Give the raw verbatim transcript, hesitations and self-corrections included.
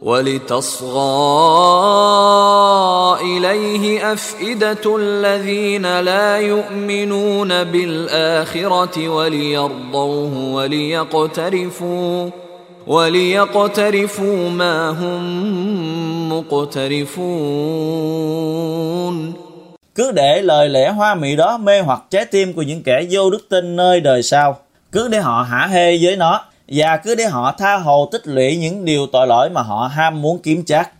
وَلِتَصْغَى إِلَيْهِ أَفْئِدَةُ الَّذِينَ لَا يُؤْمِنُونَ بِالْآخِرَةِ وَلِيَرْضَوْهُ وَلِيَقْتَرِفُوا وَلِيَقْتَرِفُوا مَا هُمْ مُقْتَرِفُونَ. Cứ để lời lẽ hoa mỹ đó mê hoặc trái tim của những kẻ vô đức tin nơi đời sau. Cứ để họ hả hê với nó, và cứ để họ tha hồ tích lũy những điều tội lỗi mà họ ham muốn kiếm trác.